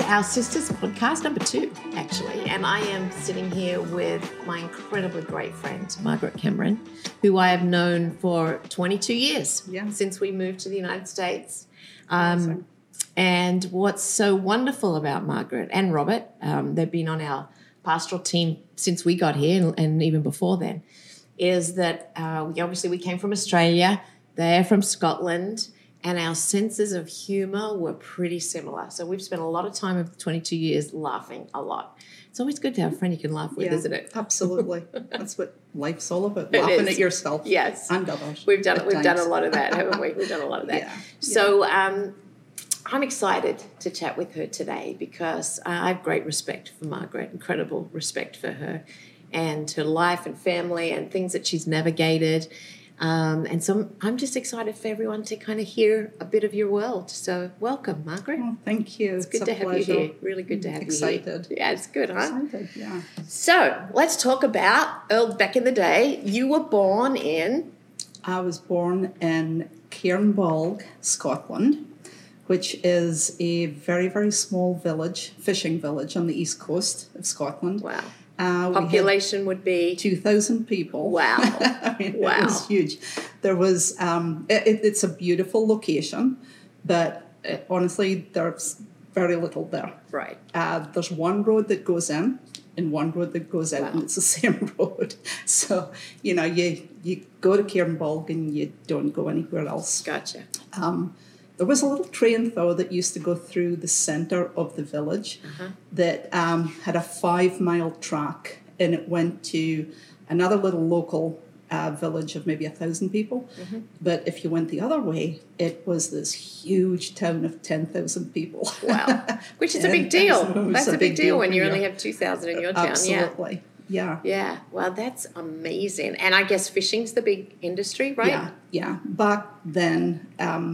our Sisters podcast, number 2, actually. And I am sitting here with my incredibly great friend, Margaret Cameron, who I have known for 22 years since we moved to the United States. And what's so wonderful about Margaret and Robert, they've been on our pastoral team since we got here and even before then, is that we came from Australia, they're from Scotland, and our senses of humour were pretty similar. So we've spent a lot of time over 22 years laughing a lot. It's always good to have a friend you can laugh with, isn't it? Absolutely. That's what life's all about, laughing at yourself and others. We've done a lot of that, haven't we? We've done a lot of that. Yeah. So I'm excited to chat with her today because I have great respect for Margaret, incredible respect for her and her life and family and things that she's navigated. And so I'm just excited for everyone to kind of hear a bit of your world. So welcome, Margaret. Oh, thank you. It's good to have you here. Really good to have you here. Excited. Yeah, it's good, huh? Excited, yeah. So let's talk about back in the day. You were born in? I was born in Cairnbulg, Scotland, which is a very, very small village, fishing village on the east coast of Scotland. Wow. Population would be 2,000 people. Wow! I mean, wow! It was huge. There was it's a beautiful location, but honestly, there's very little there. Right. There's one road that goes in and one road that goes out, and it's the same road. So you go to Cairnbulg and you don't go anywhere else. Gotcha. There was a little train, though, that used to go through the centre of the village that had a 5-mile track, and it went to another little local village of maybe 1,000 people. But if you went the other way, it was this huge town of 10,000 people. Wow. Which is a big deal. That's a big deal when you only have 2,000 in your town. Absolutely. Yeah. Yeah. Well, that's amazing. And I guess fishing's the big industry, right? Yeah. Back then,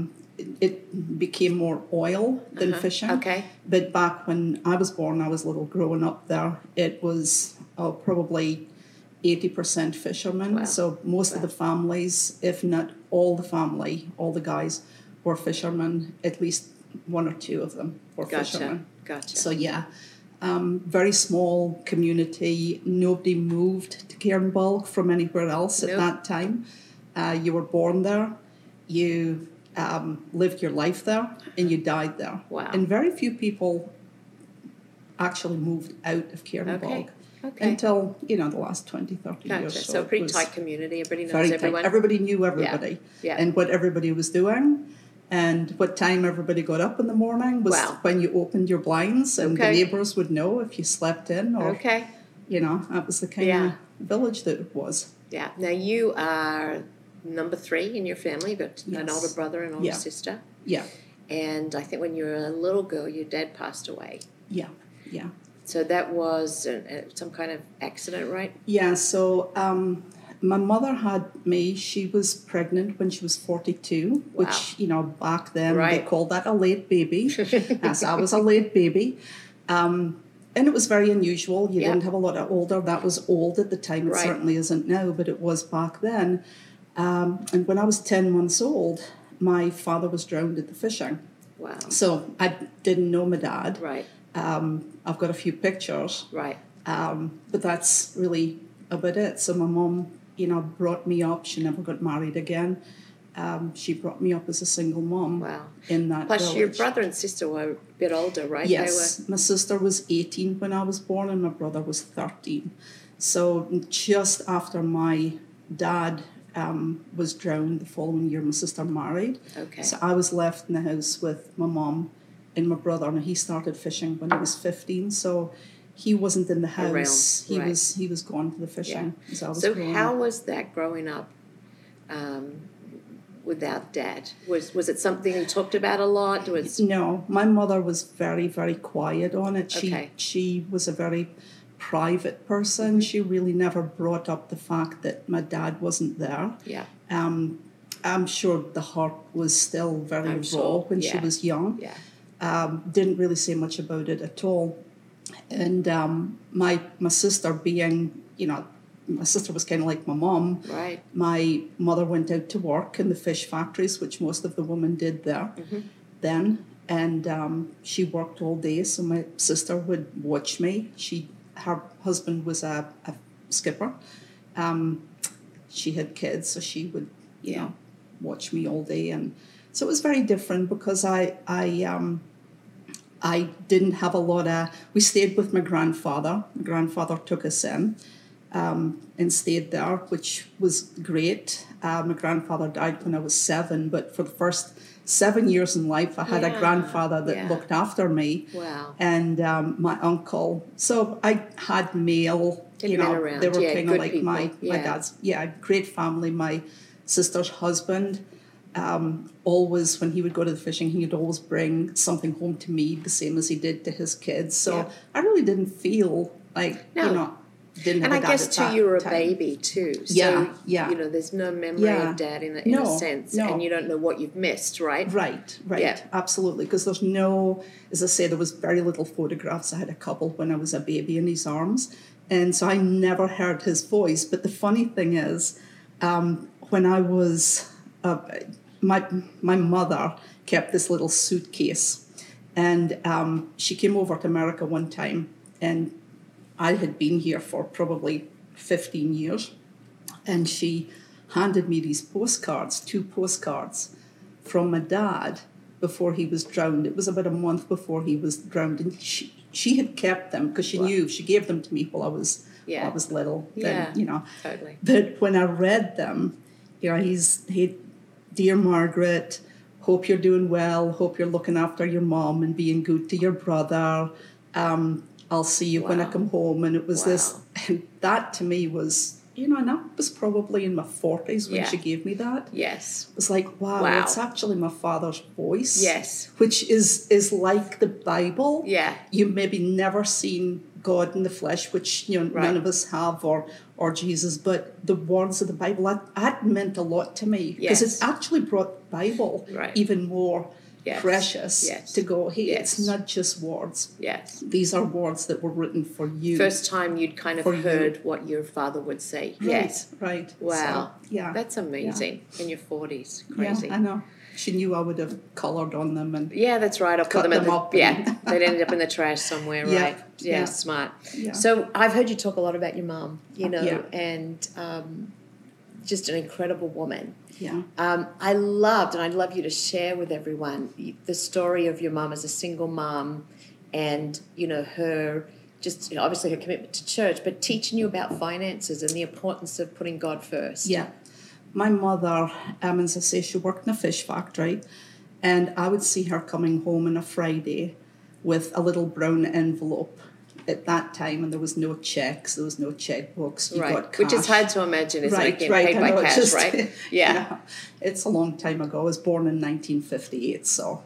it became more oil than fishing. Okay. But back when I was born, I was little growing up there, it was probably 80% fishermen. Wow. So most of the families, if not all the family, all the guys were fishermen, at least one or two of them were fishermen. Gotcha. So very small community. Nobody moved to Cairnbulg from anywhere else at that time. You were born there. You lived your life there, and you died there. Wow. And very few people actually moved out of Cairnbulg until, the last 20, 30 years. So a pretty tight community. Everybody knows everyone. Everybody knew everybody and what everybody was doing. And what time everybody got up in the morning was when you opened your blinds, and the neighbours would know if you slept in or, that was the kind of village that it was. Yeah. Now you are number 3 in your family. You've got an older brother and older sister. Yeah. And I think when you were a little girl, your dad passed away. Yeah. So that was some kind of accident, right? Yeah, so my mother had me. She was pregnant when she was 42, which, back then they called that a late baby. Yes, I was a late baby. And it was very unusual. You didn't have a lot of older. That was old at the time. It certainly isn't now, but it was back then. And when I was 10 months old, my father was drowned at the fishing. Wow. So I didn't know my dad. Right. I've got a few pictures. Right. But that's really about it. So my mum, brought me up. She never got married again. She brought me up as a single mom. Wow. In that Plus village. your brother and sister were a bit older, right? Yes. My sister was 18 when I was born, and my brother was 13. So just after my dad was drowned the following year, my sister married. Okay. So I was left in the house with my mom and my brother, and he started fishing when he was 15. So he wasn't in the house. He was gone to the fishing. Yeah. So how was that growing up without dad? Was it something you talked about a lot? No, my mother was very, very quiet on it. She was a very private person. Mm-hmm. She really never brought up the fact that my dad wasn't there. Yeah. I'm sure the heart was still very raw when she was young. Yeah. Didn't really say much about it at all. And my sister being, my sister was kind of like my mom. Right. My mother went out to work in the fish factories, which most of the women did there then. And she worked all day, so my sister would watch me. Her husband was a skipper. She had kids, so she would, watch me all day. And so it was very different because I didn't have a lot of... We stayed with my grandfather. My grandfather took us in and stayed there, which was great. My grandfather died when I was 7, but for the first 7 years in life, I had a grandfather that looked after me. Wow. And my uncle. So I had male, around. They were kind of like people. my dad's. Yeah, great family. My sister's husband, always, when he would go to the fishing, he would always bring something home to me, the same as he did to his kids. So I really didn't feel like, didn't have and I guess too, you were a baby too. So, there's no memory of Dad in a sense. No. And you don't know what you've missed, right? Right, yeah. Absolutely. Because there's no, as I say, there was very little photographs. I had a couple when I was a baby in his arms. And so I never heard his voice. But the funny thing is, when I was, my mother kept this little suitcase. And she came over to America one time, and I had been here for probably 15 years, and she handed me these postcards, 2 postcards from my dad before he was drowned. It was about a month before he was drowned, and she had kept them because she knew she gave them to me while I was little. Then, totally. But when I read them, he, dear Margaret, hope you're doing well. Hope you're looking after your mom and being good to your brother. I'll see you when I come home. And it was this, and that to me was, and I was probably in my 40s when she gave me that. Yes. It was like, wow, it's actually my father's voice. Yes. Which is like the Bible. Yeah. You've maybe never seen God in the flesh, which none of us have, or Jesus, but the words of the Bible, that meant a lot to me. Because it actually brought the Bible even more precious to go, hey, it's not just words. Yes. These are words that were written for you. First time you'd kind of heard what your father would say. Right, yes. Right. Wow. So, that's amazing. In your 40s. Crazy. Yeah, I know. She knew I would have coloured on them. And that's right. I'll put them up. They'd end up in the trash somewhere, right? Yeah, smart. Yeah. So I've heard you talk a lot about your mom, and just an incredible woman. Yeah. I loved, and I'd love you to share with everyone the story of your mom as a single mom, and her just obviously her commitment to church, but teaching you about finances and the importance of putting God first. Yeah. My mother, as I say, she worked in a fish factory, and I would see her coming home on a Friday with a little brown envelope. At that time, and there was no checks, there was no checkbooks. You got cash. Which is hard to imagine, isn't it? Getting paid by cash, right? Yeah. It's a long time ago. I was born in 1958, so,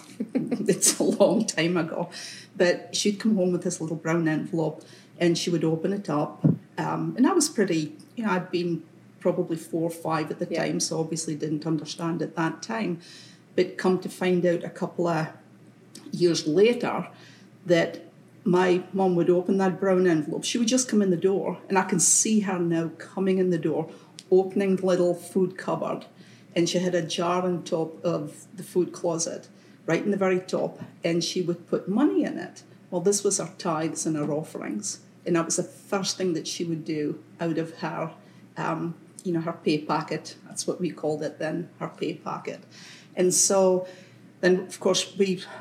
it's a long time ago. But she'd come home with this little brown envelope, and she would open it up. And I was pretty, I'd been probably 4 or 5 at the time, so obviously didn't understand at that time. But come to find out a couple of years later that my mum would open that brown envelope. She would just come in the door, and I can see her now coming in the door, opening the little food cupboard, and she had a jar on top of the food closet, right in the very top, and she would put money in it. Well, this was her tithes and her offerings, and that was the first thing that she would do out of her, her pay packet. That's what we called it then, her pay packet. And so then, of course,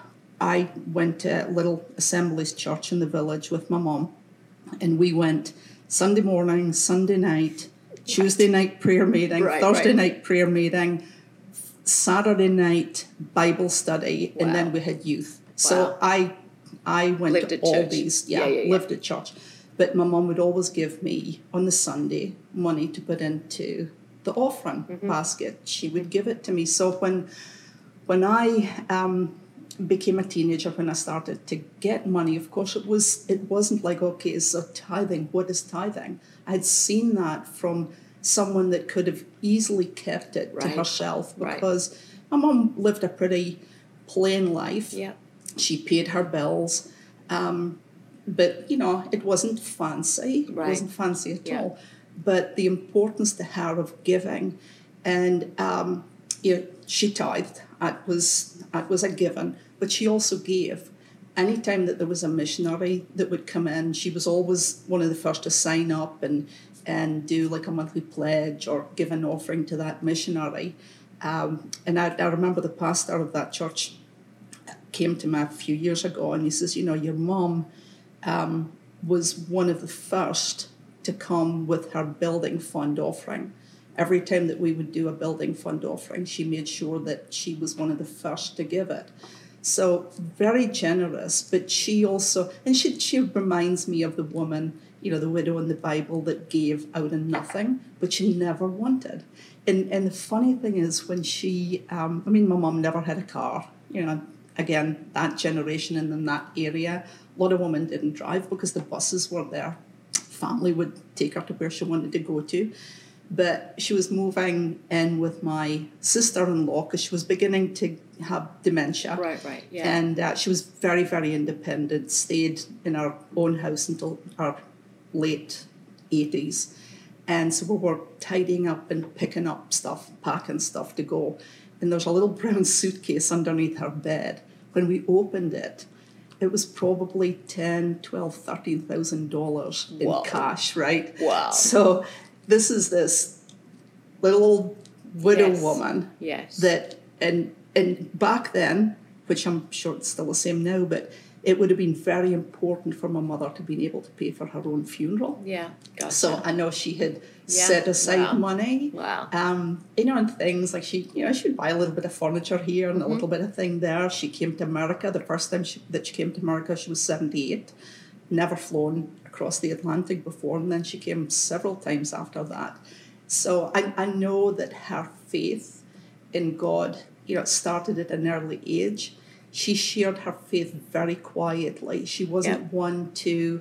I went to a little Assemblies church in the village with my mum, and we went Sunday morning, Sunday night, Tuesday night prayer meeting, Thursday night prayer meeting, Saturday night Bible study, and then we had youth. Wow. So I went lived to all church. These, lived at church. But my mum would always give me, on the Sunday, money to put into the offering basket. She would give it to me. So when I became a teenager, when I started to get money, of course it wasn't like, okay, so tithing, what is tithing? I had seen that from someone that could have easily kept it to herself, because my mum lived a pretty plain life. Yeah. She paid her bills, but it wasn't fancy. It wasn't fancy at all. But the importance to her of giving, and she tithed. It was a given. But she also gave. Anytime that there was a missionary that would come in, she was always one of the first to sign up and do like a monthly pledge or give an offering to that missionary. And I remember the pastor of that church came to me a few years ago, and he says, you know, your mom was one of the first to come with her building fund offering. Every time that we would do a building fund offering, she made sure that she was one of the first to give it. So very generous, but she also, and she reminds me of the woman, you know, the widow in the Bible that gave out of nothing, but she never wanted. And the funny thing is when she, my mum never had a car, you know, again, that generation and in that area, a lot of women didn't drive because the buses were there. Family would take her to where she wanted to go to. But she was moving in with my sister-in-law because she was beginning to have dementia. Right, yeah. And she was very, very independent, stayed in our own house until our late 80s. And so we were tidying up and picking up stuff, packing stuff to go. And there's a little brown suitcase underneath her bed. When we opened it, it was probably $10,000, $12,000, $13,000 in cash, right? Wow. So this is this little old widow woman that, and back then, which I'm sure it's still the same now, but it would have been very important for my mother to be able to pay for her own funeral. Yeah, gotcha. So I know she had set aside money. Wow. And things like she would buy a little bit of furniture here and a little bit of thing there. She came to America. The first time that she came to America, she was 78. Never flown across the Atlantic before, and then she came several times after that. So I know that her faith in God, you know, started at an early age. She shared her faith very quietly. She wasn't one to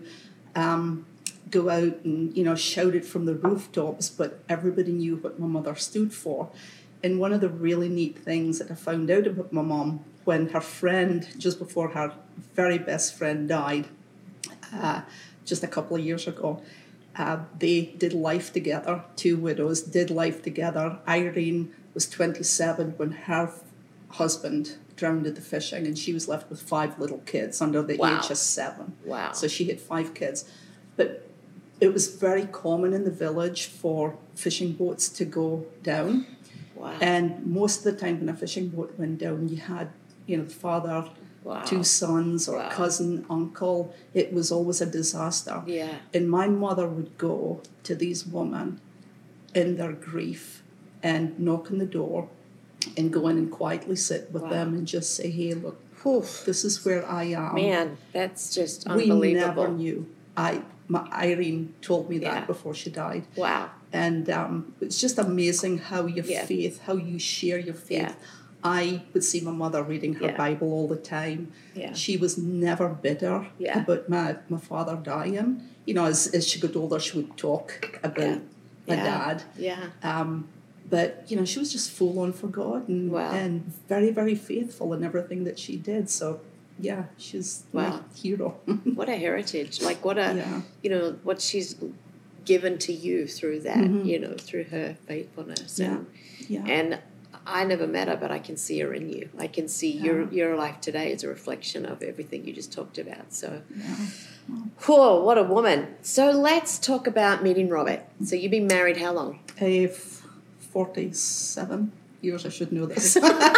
go out and, you know, shout it from the rooftops, but everybody knew what my mother stood for. And one of the really neat things that I found out about my mom, when her friend, just before her very best friend died, just a couple of years ago, they did life together. Two widows did life together. Irene was 27 when her husband drowned at the fishing, and she was left with 5 little kids under the age of 7. Wow. So she had 5 kids. But it was very common in the village for fishing boats to go down. Wow. And most of the time when a fishing boat went down, you had, you know, the father, 2 sons or cousin, uncle. It was always a disaster. Yeah. And my mother would go to these women in their grief and knock on the door and go in and quietly sit with them and just say, hey, look, this is where I am. Man, that's just unbelievable. We never knew. Irene told me that before she died. Wow. And it's just amazing how your faith, how you share your faith. Yeah. I would see my mother reading her Bible all the time. Yeah. She was never bitter about my father dying. You know, as she got older, she would talk about my dad. Yeah. But, you know, she was just full on for God and very, very faithful in everything that she did. So, yeah, she's my hero. What a heritage. Like, what a, you know, what she's given to you through that, you know, through her faithfulness. And I never met her, but I can see her in you. I can see your life today is a reflection of everything you just talked about. So, cool, what a woman. So let's talk about meeting Robert. So you've been married how long? 47 years, I should know this.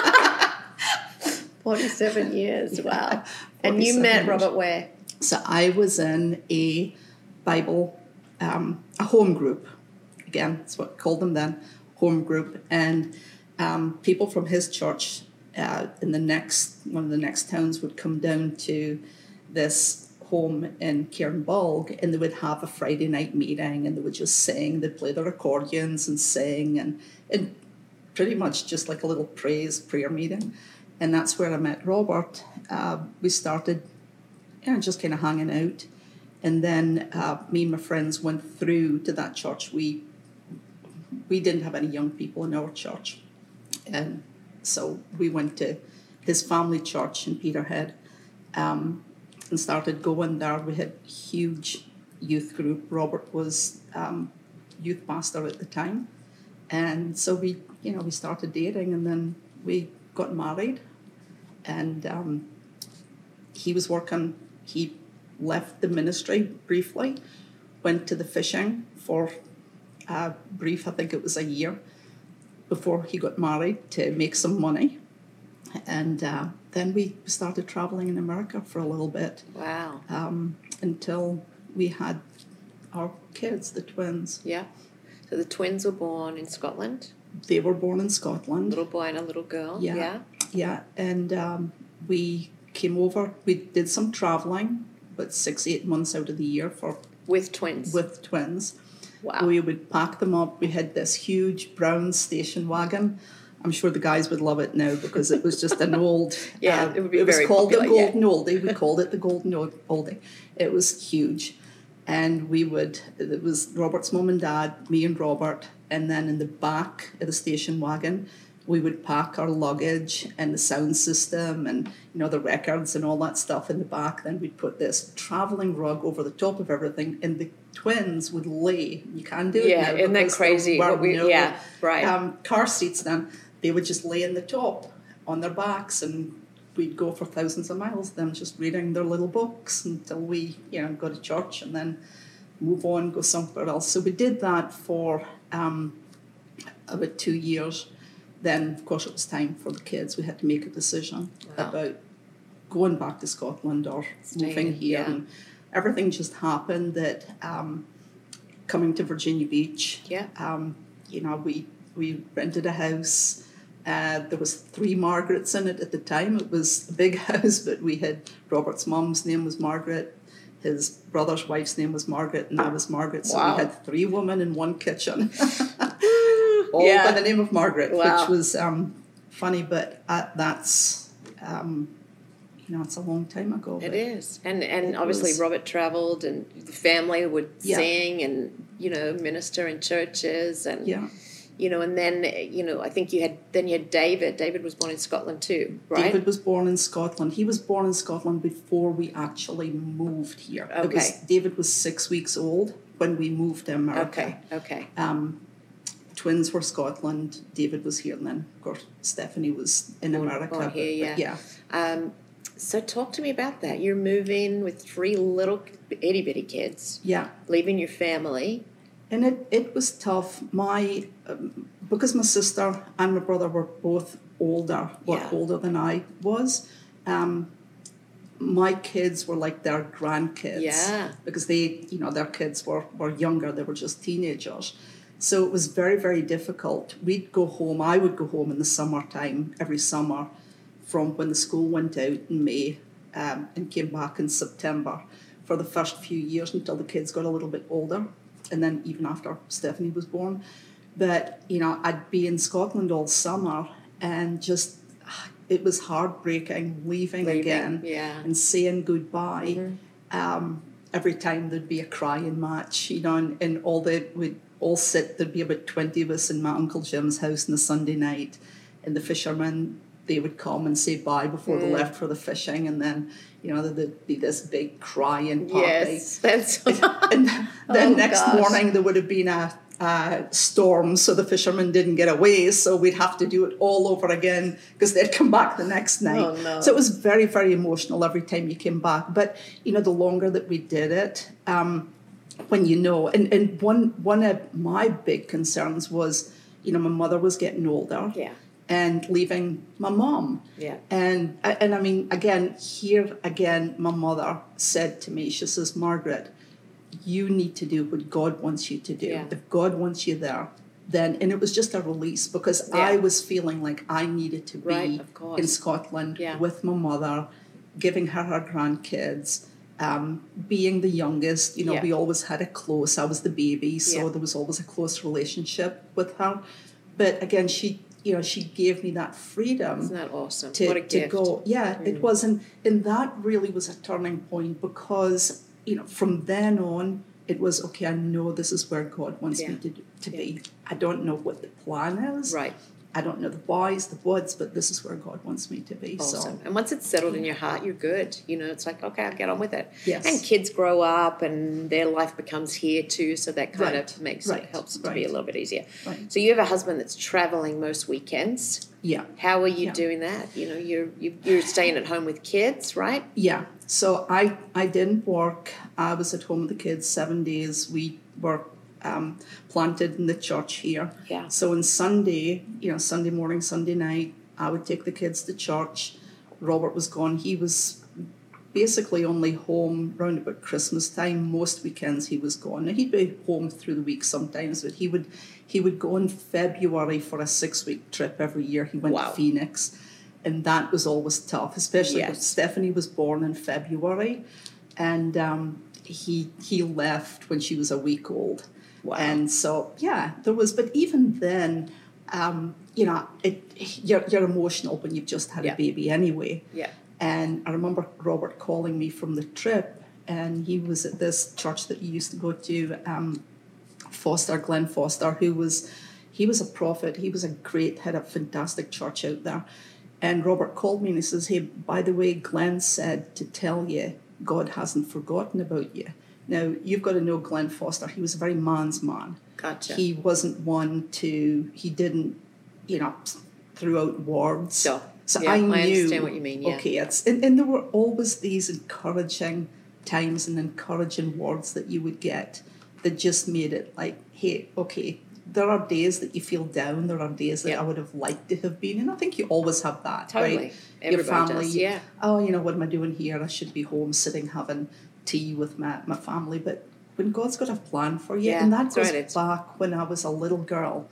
47 years, wow. And you met Robert where? So I was in a Bible, a home group. Again, that's what I called them then, home group. And people from his church in one of the next towns would come down to this home in Cairnbulg, and they would have a Friday night meeting, and they would just sing. They'd play their accordions and sing, and pretty much just like a little prayer meeting. And that's where I met Robert. We started just kind of hanging out, and then me and my friends went through to that church. We didn't have any young people in our church. And so we went to his family church in Peterhead and started going there. We had a huge youth group. Robert was youth pastor at the time. And so we started dating, and then we got married, and he was working. He left the ministry briefly, went to the fishing for a brief, I think it was a year, before he got married to make some money. And then we started traveling in America for a little bit. Wow. Until we had our kids, the twins. Yeah. So the twins were born in Scotland? They were born in Scotland. A little boy and a little girl? Yeah. Yeah. And we came over, we did some traveling, but 6-8 months out of the year for... With twins? With twins. Wow. We would pack them up. We had this huge brown station wagon. I'm sure the guys would love it now because it was just an old... it would be it was very called popular, the Golden Oldie. We called it the Golden Oldie. It was huge. And it was Robert's mum and dad, me and Robert, and then in the back of the station wagon, we would pack our luggage and the sound system and, the records and all that stuff in the back. Then we'd put this travelling rug over the top of everything, and the twins would lay. You can do it now. Yeah, isn't that crazy? Car seats then. They would just lay in the top on their backs, and we'd go for thousands of miles, them just reading their little books until we, go to church and then move on, go somewhere else. So we did that for about 2 years. Then, of course, it was time for the kids. We had to make a decision about going back to Scotland or moving here. Yeah. And everything just happened that coming to Virginia Beach, we rented a house. There was 3 Margarets in it at the time. It was a big house, but we had Robert's mum's name was Margaret, his brother's wife's name was Margaret, and I was Margaret. So we had 3 women in one kitchen, all by the name of Margaret, which was funny, but that's, it's a long time ago. It is. And obviously Robert travelled and the family would sing and, minister in churches and... Yeah. And then, I think you had David. David was born in Scotland too, right? David was born in Scotland. He was born in Scotland before we actually moved here. Okay. David was 6 weeks old when we moved to America. Okay. Twins were Scotland. David was here, and then, of course, Stephanie was in America. Born here, So talk to me about that. You're moving with 3 little itty-bitty kids. Yeah. Leaving your family. And it was tough. Because my sister and my brother were both older than I was. My kids were like their grandkids. Yeah. Because they, their kids were younger. They were just teenagers. So it was very, very difficult. We'd go home. I would go home in the summertime, every summer, from when the school went out in May and came back in September for the first few years until the kids got a little bit older. And then even after Stephanie was born. But, I'd be in Scotland all summer and just, it was heartbreaking leaving again and saying goodbye. Mm-hmm. Every time there'd be a crying match, and we'd all sit, there'd be about 20 of us in my Uncle Jim's house on a Sunday night. And the fishermen, they would come and say bye before they left for the fishing, and then there'd be this big crying party. Yes, that's and then next morning there would have been a storm, so the fishermen didn't get away, so we'd have to do it all over again because they'd come back the next night. Oh, no. So it was very, very emotional every time you came back. But the longer that we did it, when and one of my big concerns was, my mother was getting older. Yeah. And leaving my mom. Yeah. And I mean, again, my mother said to me, she says, Margaret, you need to do what God wants you to do. Yeah. If God wants you there, then, and it was just a release because I was feeling like I needed to be in Scotland with my mother, giving her grandkids, being the youngest, we always had I was the baby, so there was always a close relationship with her. But again, she gave me that freedom. Isn't that awesome? What a gift. To go. Yeah, it was. And that really was a turning point because, from then on, it was, okay, I know this is where God wants me to be. I don't know what the plan is. Right. I don't know the whys, the whats, but this is where God wants me to be. Awesome. And once it's settled in your heart, you're good. You know, it's like, okay, I'll get on with it. Yes. And kids grow up and their life becomes here too, so that kind of makes it, helps it to be a little bit easier. Right. So you have a husband that's traveling most weekends. Yeah. How are you doing that? You know, you're staying at home with kids, right? Yeah. So I didn't work. I was at home with the kids 7 days. We were planted in the church here. Yeah. So on Sunday, Sunday morning, Sunday night, I would take the kids to church. Robert was gone. He was basically only home round about Christmas time. Most weekends he was gone. Now, he'd be home through the week sometimes, but he would go in February for a 6-week trip every year. He went to Phoenix, and that was always tough, especially when Stephanie was born in February, and he left when she was a week old. Wow. And so, there was, but even then, you're emotional when you've just had a baby anyway. Yeah. And I remember Robert calling me from the trip, and he was at this church that he used to go to, Glenn Foster, he was a prophet. He was had a fantastic church out there. And Robert called me and he says, hey, by the way, Glenn said to tell you, God hasn't forgotten about you. Now, you've got to know Glenn Foster. He was a very man's man. Gotcha. He wasn't one he didn't, throw out words. So I knew. I understand what you mean, yeah. Okay, and there were always these encouraging times and encouraging words that you would get that just made it like, hey, okay, there are days that you feel down. There are days that I would have liked to have been. And I think you always have that, totally. Right? Everybody Your family, does, yeah. Oh, what am I doing here? I should be home sitting having tea with my family. But when God's got a plan for you, and that goes back when I was a little girl,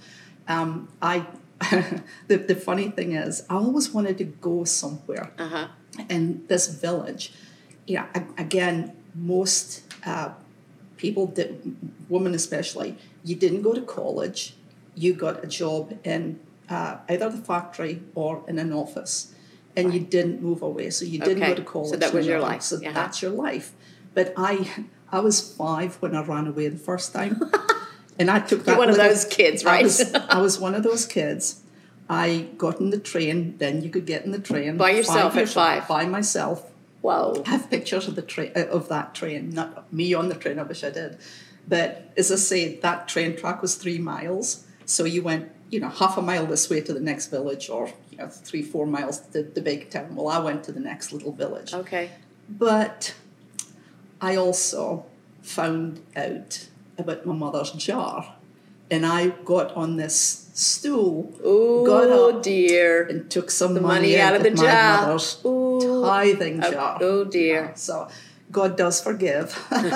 the funny thing is, I always wanted to go somewhere. Uh-huh. And this village, again, most people, women especially, you didn't go to college. You got a job in either the factory or in an office, and you didn't move away. So you didn't go to college. So that was your life. So that's your life. But I was 5 when I ran away the first time. And I took that. You're one of those kids, right? I was one of those kids. I got in the train. Then you could get in the train by yourself at 5. By myself. Wow. I have pictures of that train. Not me on the train. I wish I did. But as I say, that train track was 3 miles. So you went, half a mile this way to the next village, or 3-4 miles to the big town. Well, I went to the next little village. Okay. But I also found out about my mother's jar, and I got on this stool, got up, dear, and took some money out of the jar, my mother's tithing jar. Oh dear! So God does forgive.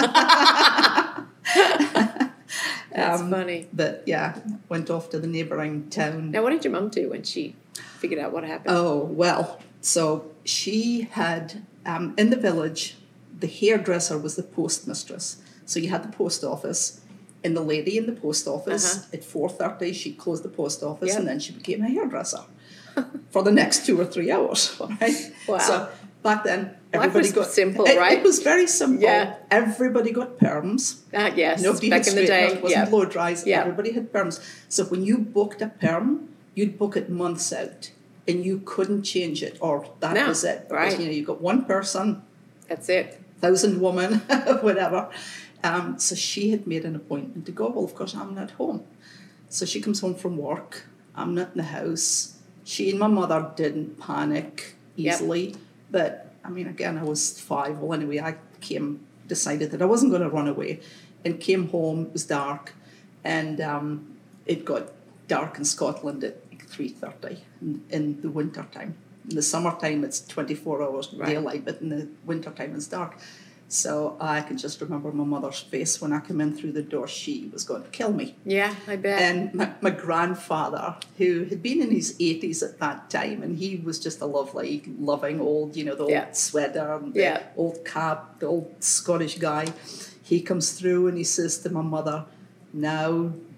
That's funny. But went off to the neighbouring town. Now, what did your mum do when she figured out what happened? Oh well, so she had in the village, the hairdresser was the postmistress. So you had the post office, and the lady in the post office at 4:30, she closed the post office, and then she became a hairdresser for the next 2 or 3 hours. Right? Wow. So back then, everybody got simple, right? It was very simple. Yeah. Everybody got perms. Yes. Nobody back had in the day, it wasn't blow dries. Yeah. Everybody had perms. So when you booked a perm, you'd book it months out, and you couldn't change it, or that was it. Right. Because, you got one person. That's it. 1,000 woman, whatever. So she had made an appointment to go. Well, of course, I'm not home. So she comes home from work. I'm not in the house. She and my mother didn't panic easily. But, again, I was 5. Well, anyway, I decided that I wasn't going to run away, and came home. It was dark, and it got dark in Scotland at 3:30 in the winter time. In the summertime, it's 24 hours daylight, but in the wintertime, it's dark. So I can just remember my mother's face when I came in through the door. She was going to kill me. Yeah, I bet. And my grandfather, who had been in his 80s at that time, and he was just a lovely, loving old, the old sweater, and the old cap, the old Scottish guy. He comes through and he says to my mother, "Now,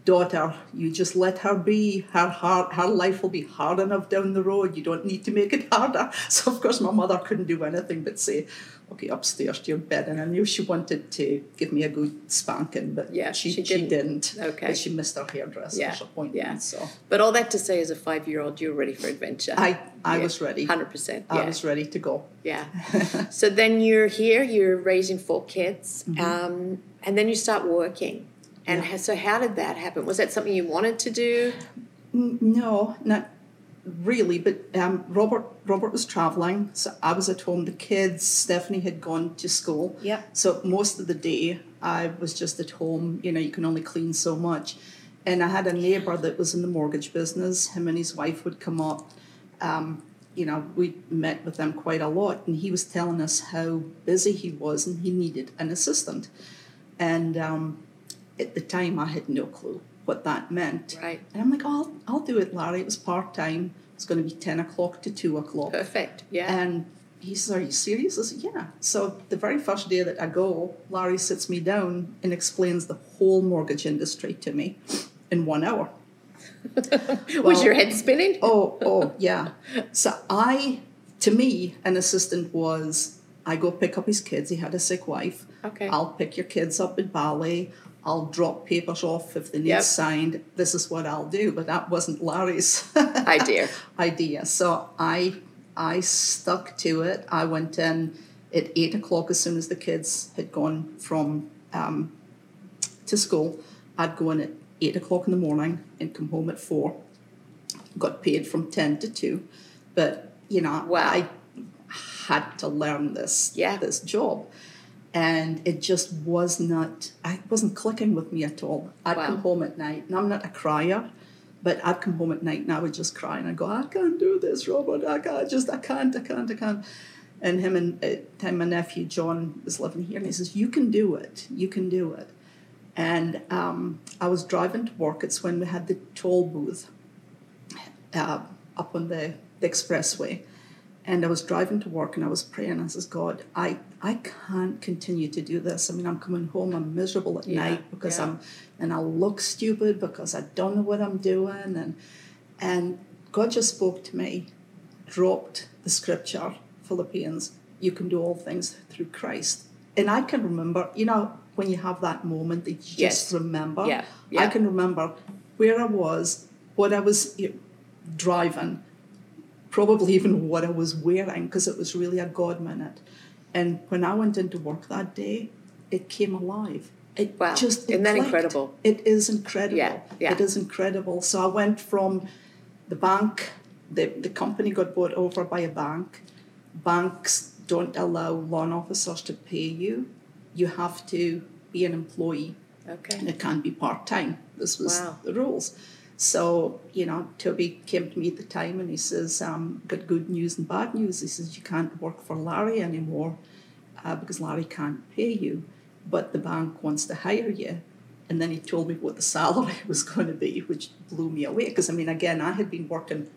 daughter, you just let her be. Her life will be hard enough down the road. You don't need to make it harder. So, of course, my mother couldn't do anything but say, okay, upstairs to your bed. And I knew she wanted to give me a good spanking, but she didn't. Okay. But she missed her hairdresser's appointment. Yeah. So. But all that to say, as a 5-year-old, you were ready for adventure. I was ready. 100%. I was ready to go. Yeah. So then you're here, you're raising 4 kids, and then you start working. And so how did that happen? Was that something you wanted to do? No, not really. But Robert was traveling, so I was at home. The kids, Stephanie had gone to school. Yeah. So most of the day I was just at home. You know, you can only clean so much. And I had a neighbour that was in the mortgage business. Him and his wife would come up. You know, we met with them quite a lot. And he was telling us how busy he was and he needed an assistant. And at the time, I had no clue what that meant. Right. And I'm like, oh, I'll do it, Larry. It was part-time. It's going to be 10 o'clock to 2 o'clock. Perfect, yeah. And he says, are you serious? I said, yeah. So the very first day that I go, Larry sits me down and explains the whole mortgage industry to me in 1 hour. Was your head spinning? Oh, yeah. So to me, an assistant was, I go pick up his kids. He had a sick wife. Okay. I'll pick your kids up at ballet. I'll drop papers off if they need signed. This is what I'll do. But that wasn't Larry's idea. So I stuck to it. I went in at 8 o'clock as soon as the kids had gone from to school. I'd go in at 8 o'clock in the morning and come home at 4. Got paid from 10 to 2. But, you know, I had to learn this job. And it just wasn't clicking with me at all. I'd come home at night, and I'm not a crier, but I'd come home at night and I would just cry and I'd go, I can't do this, Robert. I can't. And him and at the time my nephew John was living here, and he says, you can do it. And I was driving to work. It's when we had the toll booth up on the expressway. And I was driving to work and I was praying. I says, God, I can't continue to do this. I mean, I'm coming home, I'm miserable at night because and I look stupid because I don't know what I'm doing. And God just spoke to me, dropped the scripture, Philippians, you can do all things through Christ. And I can remember, you know, when you have that moment that you just remember. Yeah. I can remember where I was, what I was driving, probably even what I was wearing, because it was really a God minute. And when I went into work that day, it came alive. Isn't that incredible? It is incredible. Yeah. It is incredible. So I went from the bank, the company got bought over by a bank. Banks don't allow loan officers to pay you. You have to be an employee. Okay. And it can't be part-time. This was the rules. So, you know, Toby came to me at the time and he says, got good news and bad news. He says, you can't work for Larry anymore because Larry can't pay you, but the bank wants to hire you. And then he told me what the salary was going to be, which blew me away. Because, I mean, again, I had been working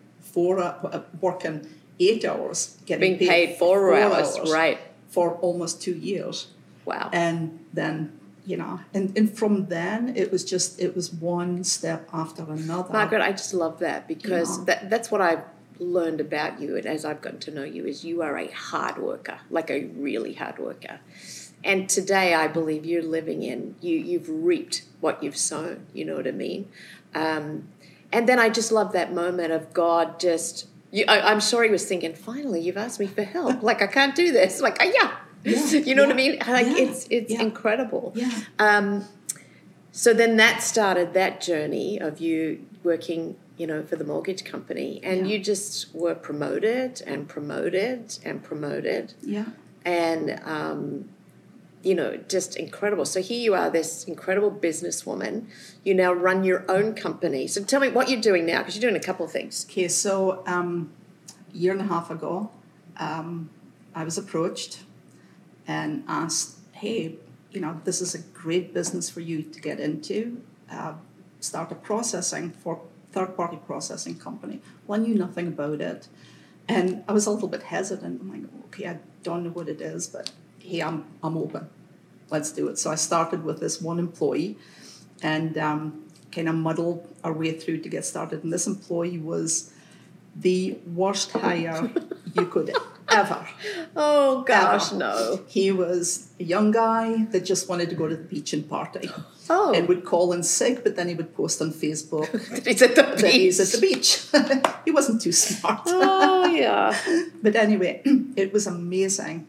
8 hours, getting being paid 4 hours, right, for almost 2 years. Wow. And then, you know, and from then it was one step after another. Margaret, I just love that because that's what I've learned about you, and as I've gotten to know you, is you are a hard worker, like a really hard worker. And today I believe you're living in, you've reaped what you've sown, you know what I mean? And then I just love that moment of God just, I'm sure he was thinking, finally, you've asked me for help. Like, I can't do this. Like, you know what I mean? Like, it's incredible. Yeah. So then that started that journey of you working, you know, for the mortgage company, and you just were promoted and promoted and promoted. Yeah. And, you know, just incredible. So here you are, this incredible businesswoman. You now run your own company. So tell me what you're doing now, because you're doing a couple of things. Okay, so a year and a half ago, I was approached and asked, hey, you know, this is a great business for you to get into. Start a third-party processing company. Well, I knew nothing about it. And I was a little bit hesitant. I'm like, okay, I don't know what it is, but hey, I'm open. Let's do it. So I started with this one employee, and kind of muddle our way through to get started. And this employee was the worst hire you could ever. Oh, gosh, ever. No. He was a young guy that just wanted to go to the beach and party. Oh. And would call in sick, but then he would post on Facebook that he's at the beach. That he's at the beach. He wasn't too smart. Oh, yeah. But anyway, it was amazing.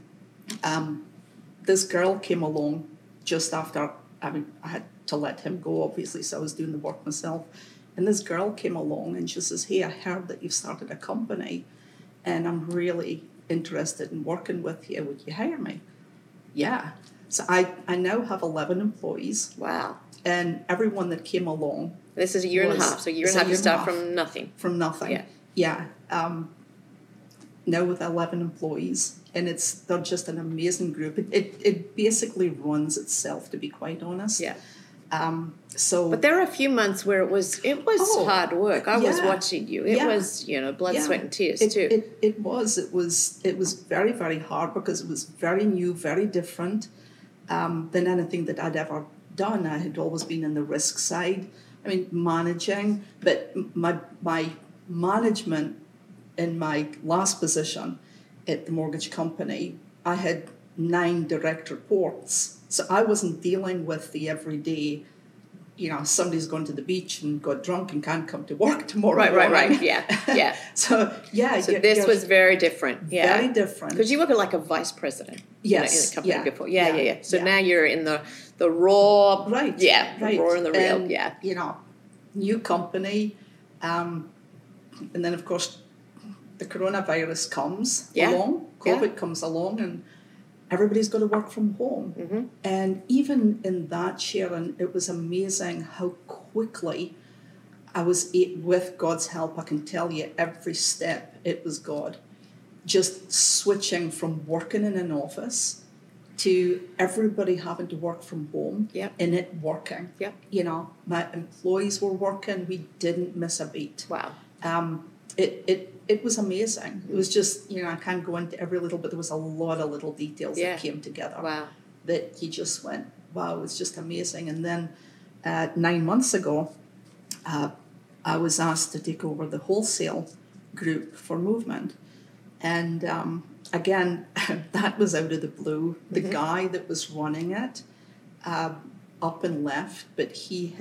This girl came along just after, I had to let him go, obviously, so I was doing the work myself. And this girl came along and she says, hey, I heard that you've started a company and I'm really interested in working with you. Would you hire me? Yeah. So I now have 11 employees. Wow. And everyone that came along. This is a year and a half. So a year and a half you start from nothing. From nothing. Yeah. Now with 11 employees. And they're just an amazing group. It basically runs itself, to be quite honest. Yeah. But there are a few months where it was hard work. I was watching you. It was, blood, sweat, and tears too. It was very, very hard because it was very new, very different than anything that I'd ever done. I had always been in the risk side. I mean, managing, but my management in my last position at the mortgage company, I had 9 direct reports. So I wasn't dealing with the everyday, somebody's gone to the beach and got drunk and can't come to work tomorrow. Right. Yeah. So this was very different. Yeah. Very different. Because you were like a vice president. Yes. In a company before. Yeah. So now you're in the raw. Right. Yeah. Right. The raw and the real. And, yeah. New company. And then, of course, the coronavirus comes along. COVID comes along and everybody's got to work from home. Mm-hmm. And even in that, Sharon, it was amazing how quickly I was, with God's help, I can tell you every step, it was God. Just switching from working in an office to everybody having to work from home and it working. Yep. My employees were working. We didn't miss a beat. Wow. It was amazing. It was just, I can't go into every little, but there was a lot of little details that came together. Wow. That you just went, wow, it's just amazing. And then 9 months ago, I was asked to take over the wholesale group for Movement. And again, that was out of the blue. The guy that was running it up and left, but he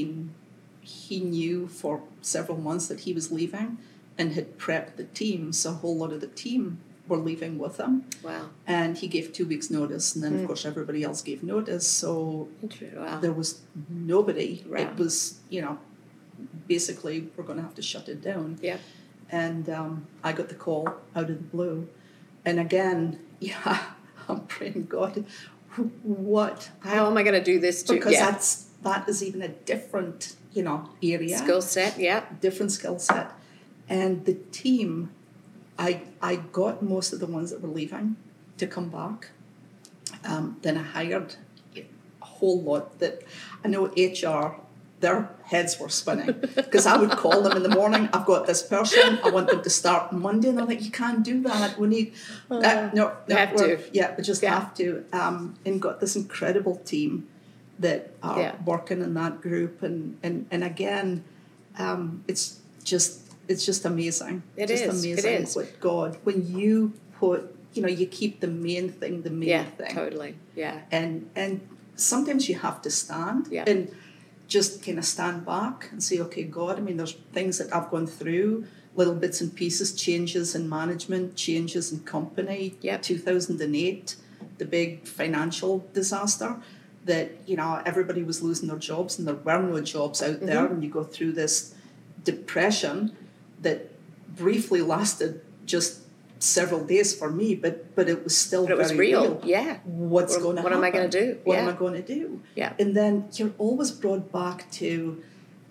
knew for several months that he was leaving and had prepped the team. So a whole lot of the team were leaving with him. Wow. And he gave 2 weeks notice. And then, of course, everybody else gave notice. So there was nobody. Wow. It was, basically we're going to have to shut it down. Yeah. And I got the call out of the blue. And again, I'm praying, God, how am I going to do this too? Because that is even a different, area. Skill set, Different skill set. And the team, I got most of the ones that were leaving to come back. Then I hired a whole lot that I know HR, their heads were spinning because I would call them in the morning. I've got this person. I want them to start Monday. And they're like, you can't do that. We need, no, have to. Yeah, we just have to. And got this incredible team that are working in that group. And again, it's just amazing. It is amazing with God. When you put, you keep the main thing the main thing. Yeah, totally. Yeah. And sometimes you have to stand and just kind of stand back and say, okay, God, there's things that I've gone through, little bits and pieces, changes in management, changes in company. 2008, the big financial disaster that, everybody was losing their jobs and there were no jobs out there. And you go through this depression that briefly lasted just several days for me, but it was still very real. Yeah. What's going to happen? What am I going to do? What am I going to do? Yeah. And then you're always brought back to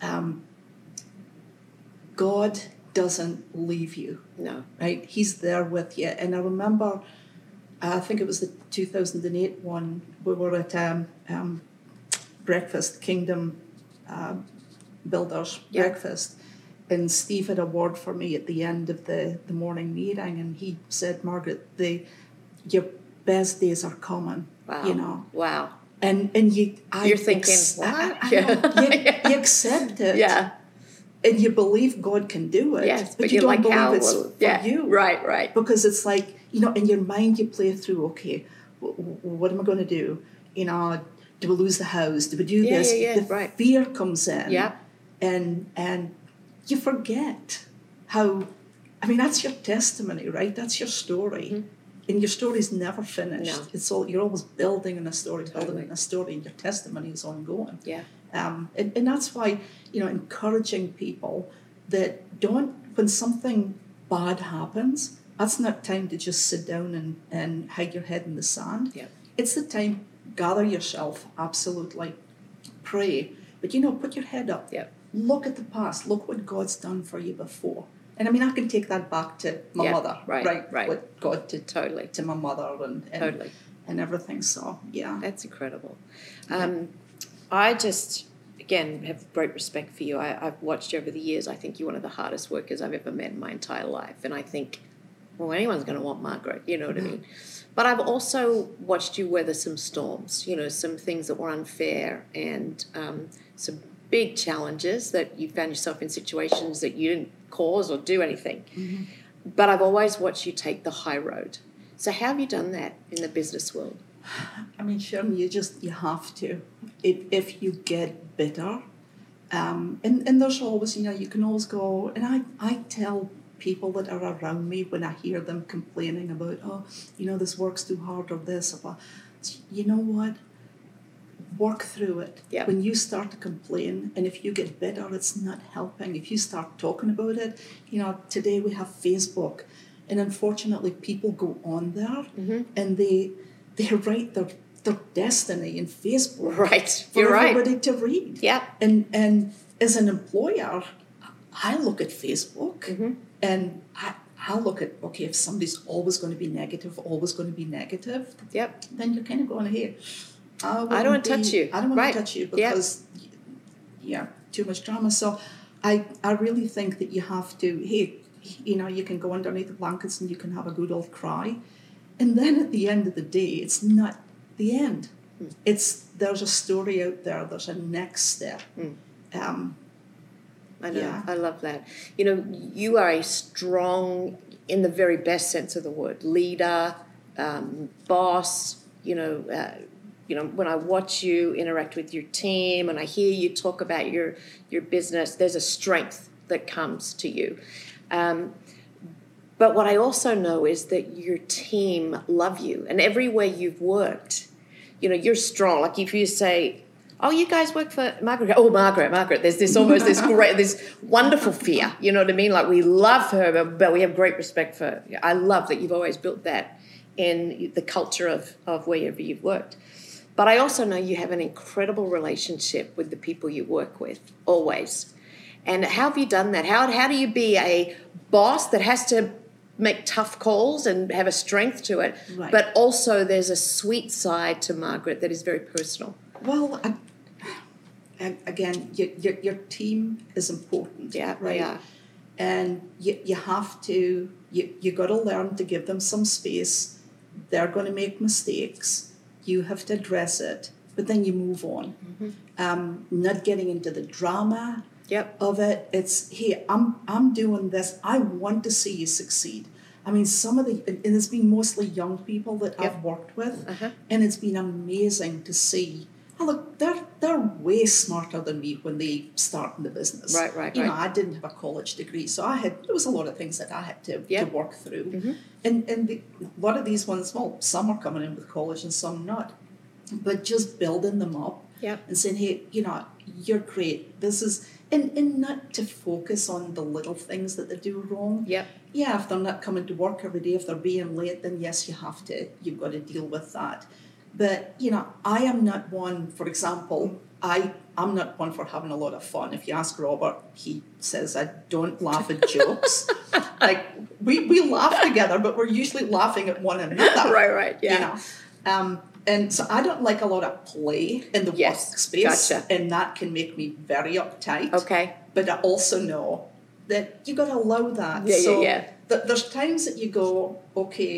God doesn't leave you. No. Right? He's there with you. And I remember, I think it was the 2008 one, we were at breakfast, Kingdom Builders breakfast. And Steve had a word for me at the end of the morning meeting, and he said, Margaret, your best days are coming. Wow. Wow. And you're thinking, what? You accept it. Yeah. And you believe God can do it. Yes, but you don't believe it's for you. Right. Because it's like, in your mind you play through, okay, what am I going to do? Do we lose the house? Do we do this? The fear comes in. Yeah. And you forget how, that's your testimony, right? That's your story. Mm-hmm. And your story is never finished. No. You're always building on a story, and your testimony is ongoing. Yeah. And that's why, encouraging people that when something bad happens, that's not time to just sit down and hide your head in the sand. Yeah. It's the time, gather yourself, absolutely, pray, but put your head up. Yeah. Look at the past. Look what God's done for you before. And I can take that back to my mother, right? What God did to my mother and everything. So, yeah. That's incredible. I just, again, have great respect for you. I've watched you over the years. I think you're one of the hardest workers I've ever met in my entire life. And I think, anyone's going to want Margaret, you know what I mean? But I've also watched you weather some storms, some things that were unfair and some big challenges that you found yourself in situations that you didn't cause or do anything. Mm-hmm. But I've always watched you take the high road. So how have you done that in the business world? Sharon, you have to. If you get bitter, and there's always, you can always go, and I tell people that are around me when I hear them complaining about, this work's too hard or this, or you know what? Work through it. Yep. When you start to complain, and if you get bitter, it's not helping. If you start talking about it, today we have Facebook, and unfortunately people go on there and they write their destiny in Facebook. Right. For everybody to read. Yeah. And as an employer, I look at Facebook and I look at, okay, if somebody's always going to be negative, yep, then you're kind of going, hey, I don't want to touch you. I don't want to touch you because, too much drama. So I really think that you have to, you can go underneath the blankets and you can have a good old cry. And then at the end of the day, it's not the end. There's a story out there. There's a next step. I know. I love that. You are a strong, in the very best sense of the word, leader, boss. When I watch you interact with your team and I hear you talk about your business, there's a strength that comes to you. But what I also know is that your team love you, and everywhere you've worked, you're strong. Like if you say, oh, you guys work for Margaret. Oh, Margaret. There's this wonderful fear. You know what I mean? Like we love her, but we have great respect for her. I love that you've always built that in the culture of wherever you've worked. But I also know you have an incredible relationship with the people you work with, always. And how have you done that? How do you be a boss that has to make tough calls and have a strength to it, but also there's a sweet side to Margaret that is very personal? Well, again, your team is important. Yeah, right? They are. And you have to, you got to learn to give them some space. They're going to make mistakes. You have to address it, but then you move on. Not getting into the drama of it. It's, hey, I'm doing this. I want to see you succeed. Some of and it's been mostly young people that I've worked with, and it's been amazing to see. Oh, look, they're way smarter than me when they start in the business. Right. I didn't have a college degree, so there was a lot of things that I had to work through. And a lot of these ones, some are coming in with college and some not. But just building them up and saying, hey, you're great. This is, and not to focus on the little things that they do wrong. Yeah, if they're not coming to work every day, if they're being late, then yes, you've got to deal with that. But, I am not one, for example, I'm not one for having a lot of fun. If you ask Robert, he says I don't laugh at jokes. Like, we laugh together, but we're usually laughing at one another. Right, yeah. And so I don't like a lot of play in the workspace. Gotcha. And that can make me very uptight. Okay. But I also know that you got to allow that. There's times that you go, okay,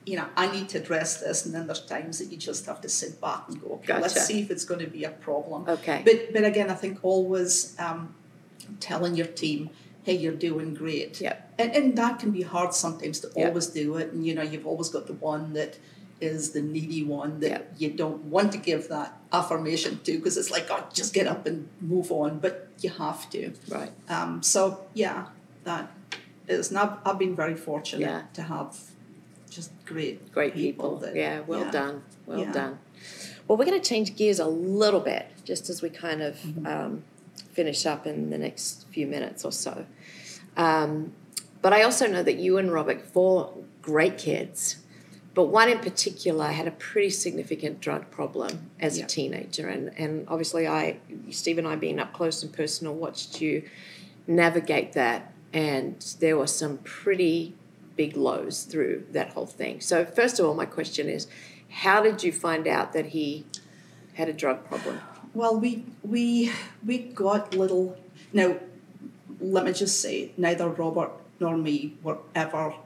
I need to address this, and then there's times that you just have to sit back and go, okay, let's see if it's going to be a problem. Okay. But again, I think always telling your team, hey, you're doing great. Yep. And that can be hard sometimes to always do it. And, you've always got the one that is the needy one that you don't want to give that affirmation to, because it's like, oh, just get up and move on. But you have to. Right. So, yeah, that is. And I've been very fortunate to have just great people. Well done. Well done. Well, we're going to change gears a little bit just as we kind of finish up in the next few minutes or so. But I also know that you and Robert, 4 great kids, but one in particular had a pretty significant drug problem as a teenager. And obviously Steve and I being up close and personal, watched you navigate that. And there were some pretty big lows through that whole thing. So first of all, my question is, how did you find out that he had a drug problem? Well, we got little. Now, let me just say, neither Robert nor me were ever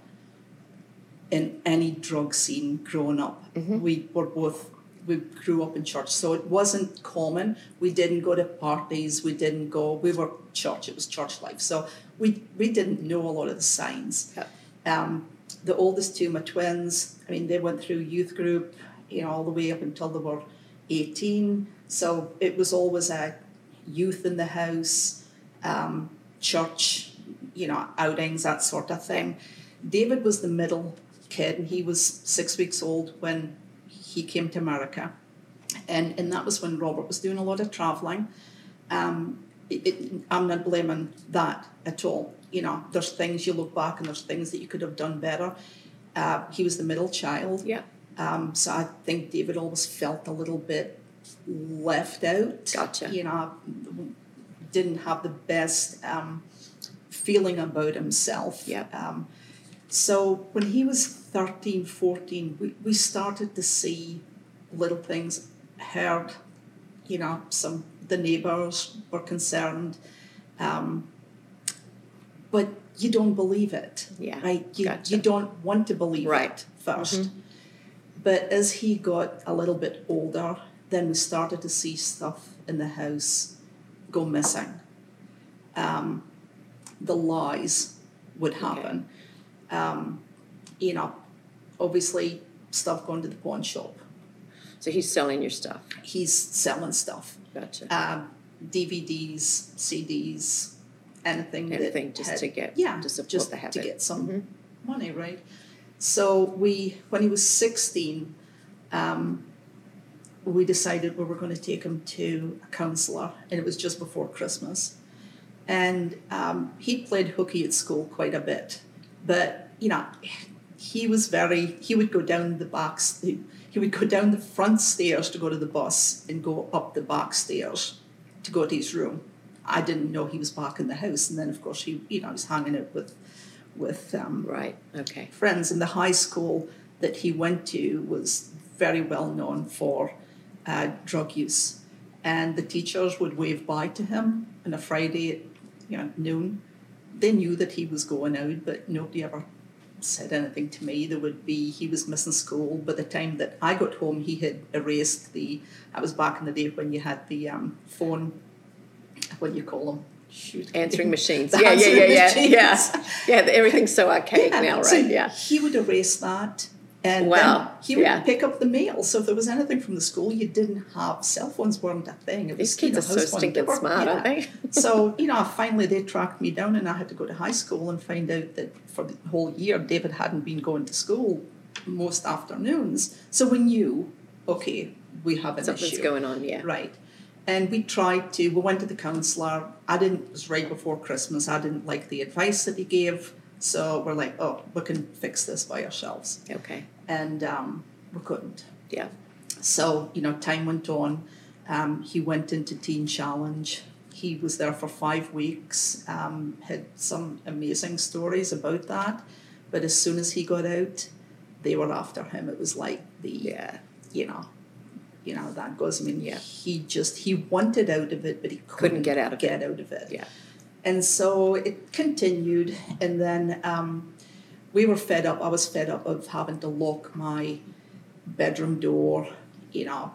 in any drug scene growing up. Mm-hmm. We grew up in church, so it wasn't common. We didn't go to parties. We were church. It was church life. So we didn't know a lot of the signs. Yep. The oldest 2, my twins, they went through youth group, all the way up until they were 18. So it was always a youth in the house, church, outings, that sort of thing. David was the middle kid, and he was 6 weeks old when he came to America. And that was when Robert was doing a lot of traveling. I'm not blaming that at all. There's things you look back and there's things that you could have done better. He was the middle child. Yeah. So I think David always felt a little bit left out. Gotcha. Didn't have the best feeling about himself. Yeah. So when he was 13, 14, we started to see little things, heard, the neighbours were concerned. But you don't believe it, right? You don't want to believe it first. Mm-hmm. But as he got a little bit older, then we started to see stuff in the house go missing. The lies would happen. Obviously stuff going to the pawn shop. So he's selling your stuff? He's selling stuff. Gotcha. DVDs, CDs, anything just to get to support just the habit. To get some money, right? So when he was 16, we decided we were going to take him to a counsellor, and it was just before Christmas. And he played hooky at school quite a bit, but he would go down he would go down the front stairs to go to the bus and go up the back stairs to go to his room. I didn't know he was back in the house, and then of course he was hanging out with friends. And the high school that he went to was very well known for drug use, and the teachers would wave bye to him on a Friday at noon. They knew that he was going out, but nobody ever said anything to me. He was missing school. By the time that I got home, he had erased I was back in the day when you had the phone, what do you call them? Answering machines. Yeah, everything's so archaic now, right? So he would erase that. And then he would pick up the mail. So if there was anything from the school, you didn't have cell phones weren't a thing. These kids are so stinking smart, aren't they? So, finally they tracked me down, and I had to go to high school and find out that for the whole year, David hadn't been going to school most afternoons. So we knew, okay, we have an issue. Something's going on, yeah. Right. And we went to the counsellor. It was right before Christmas. I didn't like the advice that he gave. So we're like, oh, we can fix this by ourselves. Okay. And we couldn't. Yeah. So, time went on. He went into Teen Challenge. He was there for 5 weeks, had some amazing stories about that. But as soon as he got out, they were after him. It was like that goes. He wanted out of it, but he couldn't get out of it. Yeah. And so it continued, and then we were fed up. I was fed up of having to lock my bedroom door. You know,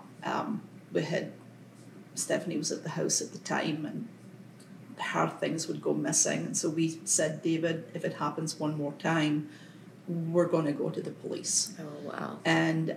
Stephanie was at the house at the time, and her things would go missing. And so we said, David, if it happens one more time, we're going to go to the police. Oh, wow. And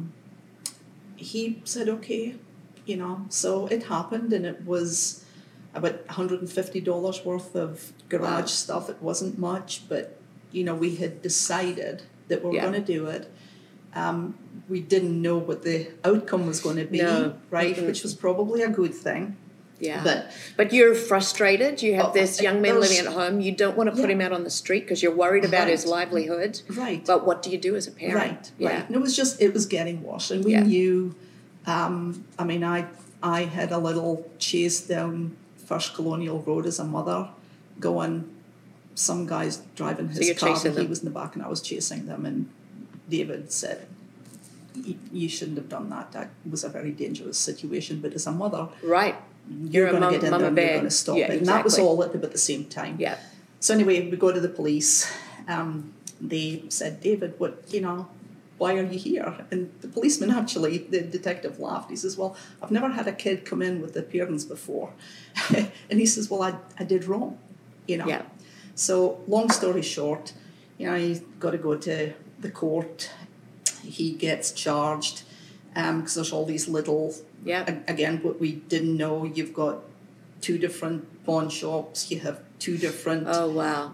he said, okay, you know. So it happened, and it was about $150 worth of garage stuff. It wasn't much, but, you know, we had decided that we were going to do it. We didn't know what the outcome was going to be, right? Mm-hmm. Which was probably a good thing. Yeah. But you're frustrated. You have this young man living at home. You don't want to put him out on the street because you're worried about his livelihood. Right. But what do you do as a parent? Right. Yeah. Right. And it was getting worse. And we knew, I mean, I had a little chase down First Colonial Road as a mother, going, some guys driving his car, and he was in the back and I was chasing them. And David said, you shouldn't have done that. That was a very dangerous situation. But as a mother, you're going to get in there and you're going to stop it. And that was all at the same time. Yeah. So anyway, we go to the police. They said, David, why are you here? And the policeman actually, the detective laughed. He says, well, I've never had a kid come in with appearance before. And he says, well, I did wrong, Yeah. So long story short, he's got to go to the court. He gets charged because there's all these little, again, what we didn't know, you've got 2 different pawn shops, you have 2 different... Oh, wow.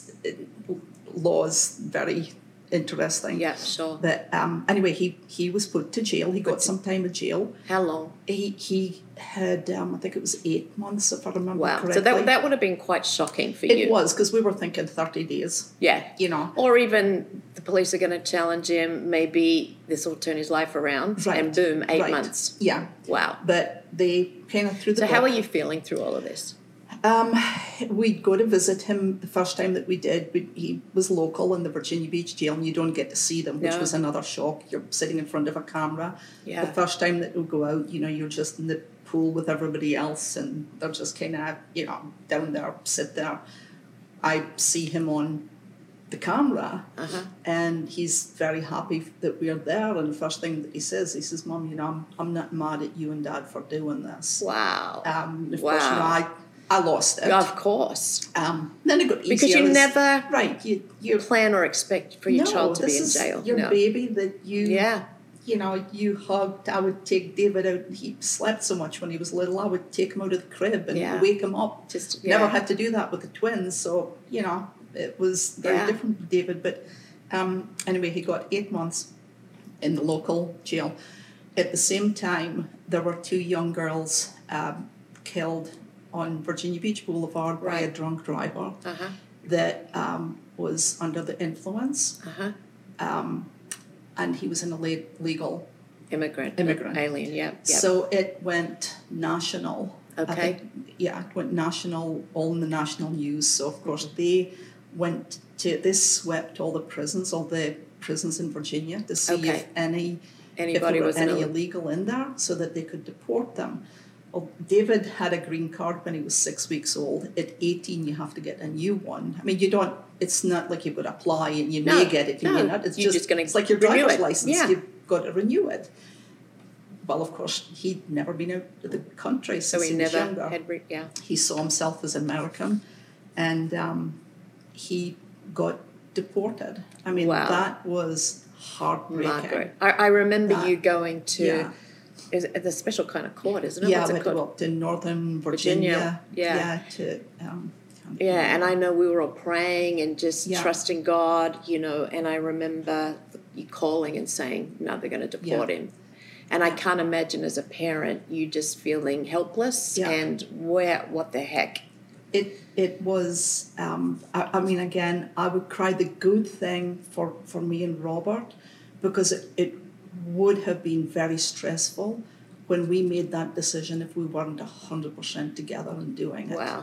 Law's very interesting. Yeah, sure. But anyway, he was put to jail. He got some time in jail. How long? He had, I think it was 8 months, if I remember correctly. So that would have been quite shocking for you. It was, because we were thinking 30 days. Yeah. Or even the police are going to challenge him, maybe this will turn his life around, and boom, 8 months. Yeah. Wow. But they kind of threw the book. So how are you feeling through all of this? We'd go to visit him the first time that we did. He was local in the Virginia Beach jail, and you don't get to see them, which was another shock. You're sitting in front of a camera. Yeah. The first time that we go out, you're just in the pool with everybody else, and they're just kind of, down there, sit there. I see him on the camera, and he's very happy that we're there. And the first thing that he says, Mum, I'm not mad at you and Dad for doing this. Wow. Of course, I lost it. Of course. Then it got easier. Because you never you plan or expect for your child to be in jail. Your baby that you hugged. I would take David out. He slept so much when he was little. I would take him out of the crib and wake him up. Never had to do that with the twins. So, it was very different with David. But anyway, he got 8 months in the local jail. At the same time, there were 2 young girls killed on Virginia Beach Boulevard by a drunk driver that was under the influence. And he was an illegal immigrant. Alien, yeah. So it went national. Okay. It went national, all in the national news. So, of course, they swept all the prisons in Virginia to see if anybody was any illegal in there so that they could deport them. Well, David had a green card when he was 6 weeks old. At 18, you have to get a new one. I mean, it's not like you would apply and you may get it, you may not. It's like your driver's license. Yeah. You've got to renew it. Well, of course, he'd never been out of the country since he was younger. He saw himself as American, and he got deported. I mean, that was heartbreaking. Margaret. I remember you going to... Is it the special kind of court, isn't it? Yeah, we went up to Northern Virginia. And I know we were all praying and just trusting God, and I remember you calling and saying, no, they're going to deport him. And I can't imagine as a parent, you just feeling helpless and what the heck? It was, I mean, again, I would cry. The good thing for me and Robert, because it would have been very stressful when we made that decision if we weren't 100% together in doing it. Wow.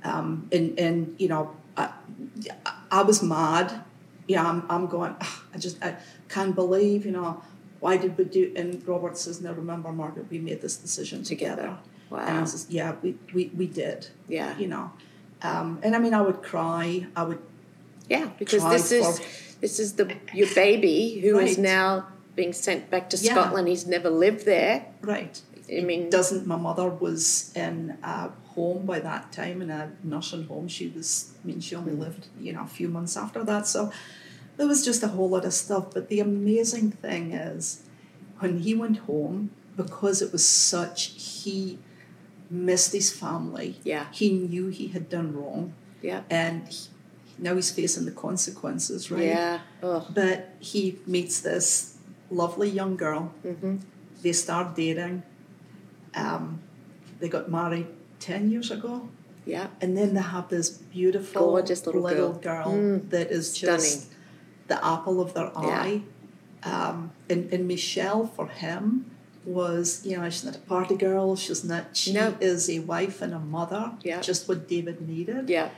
I was mad. I'm going, I can't believe, why did we do, and Robert says, no, remember, Margaret, we made this decision together. Wow. And I says, we did. Yeah. And I mean, I would cry. I would, Yeah, because this is your baby who is now being sent back to Scotland. He's never lived there. Right. I mean, my mother was in a home by that time, in a nursing home. She only lived, a few months after that. So there was just a whole lot of stuff. But the amazing thing is, when he went home, because it was he missed his family. Yeah. He knew he had done wrong. Yeah. And now he's facing the consequences, right? Yeah. Ugh. But he meets this lovely young girl. Mm-hmm. They start dating. They got married 10 years ago. Yeah. And then they have this beautiful, gorgeous little girl that is just stunning. The apple of their eye. And Michelle, for him, was, she's not a party girl. She is a wife and a mother. Yeah. Just what David needed. Yeah.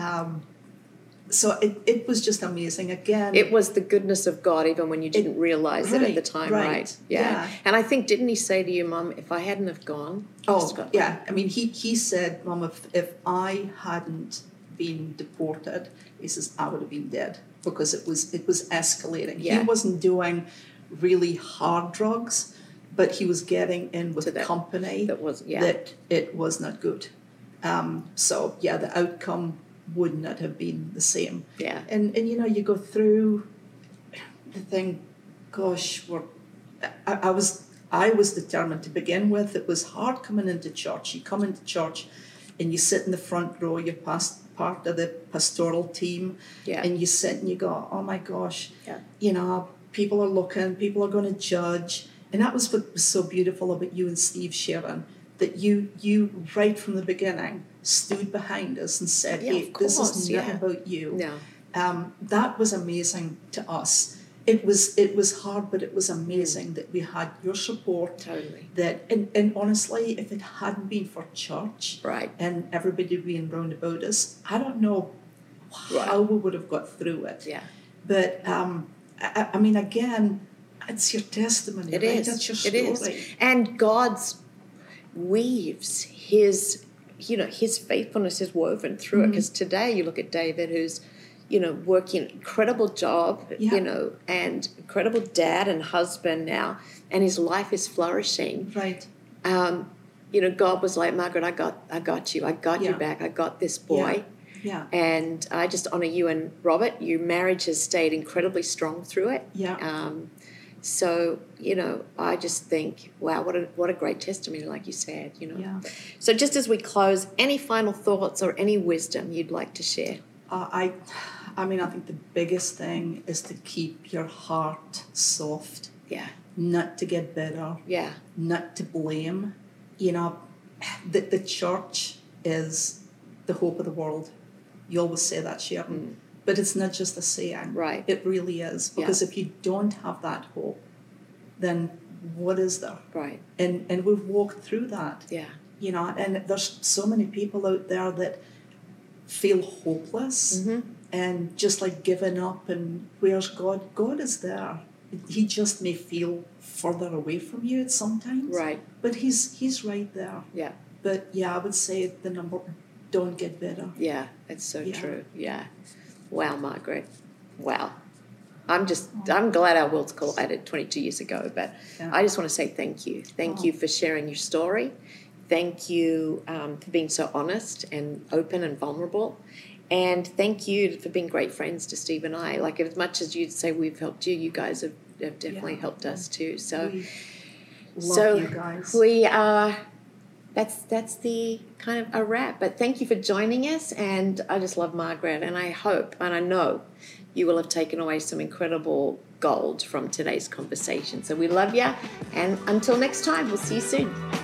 So it was just amazing. Again, it was the goodness of God, even when you didn't realize it at the time, right? Yeah. And I think, didn't he say to you, Mum, if I hadn't have gone? Yeah. I mean, he said, Mum, if I hadn't been deported, he says, I would have been dead, because it was escalating. Yeah. He wasn't doing really hard drugs, but he was getting in with a company that it was not good. So the outcome would not have been the same. Yeah. And you go through the thing, gosh, I was determined to begin with. It was hard coming into church. You come into church and you sit in the front row, you're part of the pastoral team, and you sit and you go, oh my gosh, people are looking, people are going to judge. And that was what was so beautiful about you and Steve Sharon, that you right from the beginning stood behind us and said, hey, this is not about you. No. That was amazing to us. It was hard, but it was amazing that we had your support. Totally. And honestly, if it hadn't been for church, right, and everybody being round about us, I don't know how we would have got through it. Yeah. But I mean, again, it's your testimony. It right? is. That's your story. It is. And God's weaves his faithfulness is woven through it. Because today you look at David, who's working an incredible job, and incredible dad and husband now, and his life is flourishing. Right. God was like, Margaret, I got you. I got you back. I got this boy. Yeah. And I just honor you and Robert. Your marriage has stayed incredibly strong through it. Yeah. So, I just think, wow, what a great testimony, like you said, Yeah. So just as we close, any final thoughts or any wisdom you'd like to share? I think the biggest thing is to keep your heart soft. Yeah. Not to get bitter. Yeah. Not to blame. The church is the hope of the world. You always say that, Sharon. But it's not just a saying. Right. It really is. Because if you don't have that hope, then what is there? Right. And we've walked through that. Yeah. And there's so many people out there that feel hopeless and just like giving up, and where's God? God is there. He just may feel further away from you sometimes. Right. But he's right there. Yeah. But I would say the number, don't get bitter. Yeah, it's so true. Yeah. Wow, Margaret. Wow. I'm glad our worlds collided 22 years ago, but I just want to say thank you. Thank you for sharing your story. Thank you for being so honest and open and vulnerable. And thank you for being great friends to Steve and I. Like, as much as you'd say we've helped you, you guys have definitely helped us too. So, love you guys. We are... That's the kind of a wrap. But thank you for joining us, and I just love Margaret, and I hope and I know you will have taken away some incredible gold from today's conversation. So we love you, and until next time, we'll see you soon.